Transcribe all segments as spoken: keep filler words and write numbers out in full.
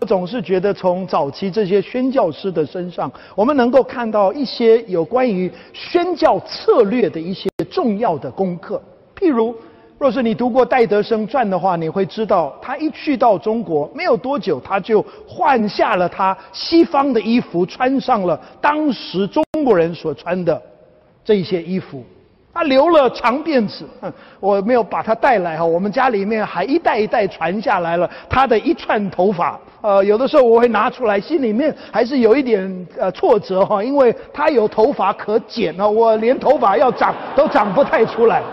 总是觉得从早期这些宣教师的身上，我们能够看到一些有关于宣教策略的一些重要的功课。譬如，若是你读过戴德生传的话，你会知道，他一去到中国没有多久，他就换下了他西方的衣服，穿上了当时中国人所穿的这些衣服。他留了长辫子，我没有把他带来哈，我们家里面还一代一代传下来了他的一串头发。呃，有的时候我会拿出来，心里面还是有一点呃挫折哈，因为他有头发可剪了，我连头发要长都长不太出来。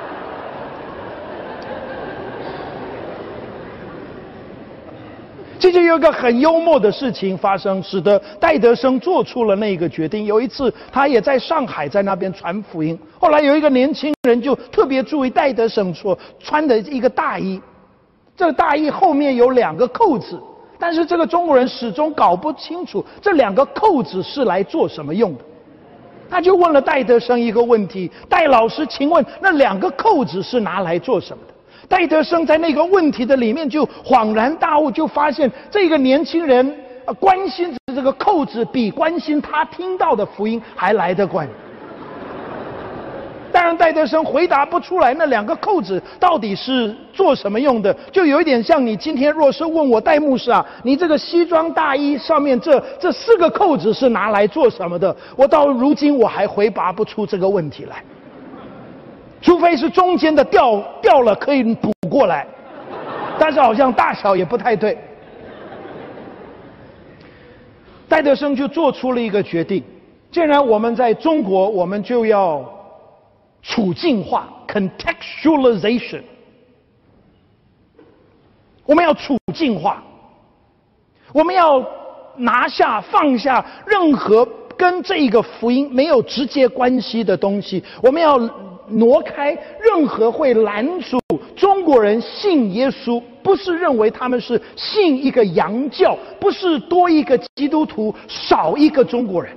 这就有一个很幽默的事情发生，使得戴德生做出了那个决定。有一次，他也在上海，在那边传福音。后来有一个年轻人就特别注意戴德生所穿的一个大衣，这个大衣后面有两个扣子，但是这个中国人始终搞不清楚这两个扣子是来做什么用的。他就问了戴德生一个问题：戴老师，请问那两个扣子是拿来做什么的？戴德生在那个问题的里面就恍然大悟，就发现这个年轻人、呃、关心这个扣子比关心他听到的福音还来得关。当然戴德生回答不出来那两个扣子到底是做什么用的，就有一点像你今天若是问我戴牧师啊，你这个西装大衣上面这这四个扣子是拿来做什么的，我到如今我还回答不出这个问题来，除非是中间的掉掉了可以补过来，但是好像大小也不太对。戴德生就做出了一个决定，既然我们在中国，我们就要处境化 contextualization， 我们要处境化，我们要拿下放下任何跟这个福音没有直接关系的东西，我们要挪开任何会拦阻中国人信耶稣，不是认为他们是信一个洋教，不是多一个基督徒少一个中国人，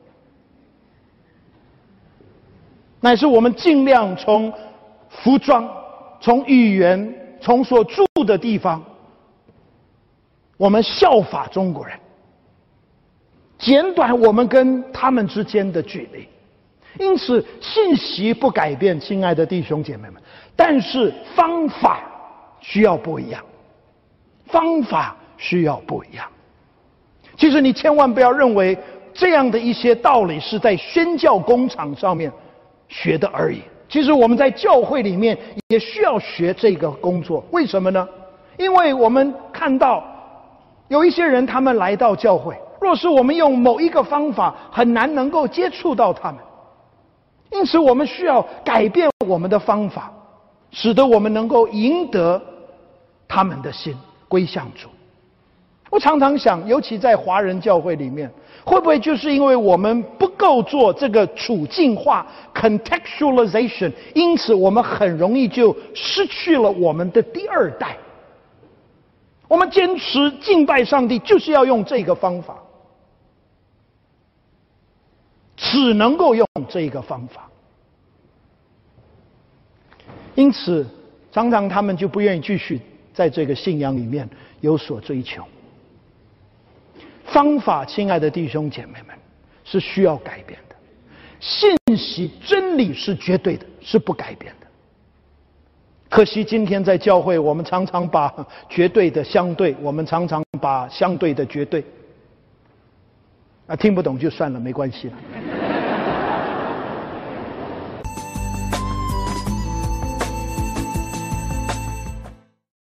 乃是我们尽量从服装、从语言、从所住的地方，我们效法中国人，减短我们跟他们之间的距离。因此信息不改变，亲爱的弟兄姐妹们，但是方法需要不一样，方法需要不一样。其实你千万不要认为这样的一些道理是在宣教工厂上面学的而已，其实我们在教会里面也需要学这个工作。为什么呢？因为我们看到有一些人他们来到教会，若是我们用某一个方法，很难能够接触到他们，因此我们需要改变我们的方法，使得我们能够赢得他们的心归向主。我常常想，尤其在华人教会里面，会不会就是因为我们不够做这个处境化 contextualization， 因此我们很容易就失去了我们的第二代。我们坚持敬拜上帝就是要用这个方法，只能够用这个方法，因此常常他们就不愿意继续在这个信仰里面有所追求。方法，亲爱的弟兄姐妹们，是需要改变的。信息真理是绝对的，是不改变的。可惜今天在教会，我们常常把绝对的相对，我们常常把相对的绝对。啊，听不懂就算了，没关系了。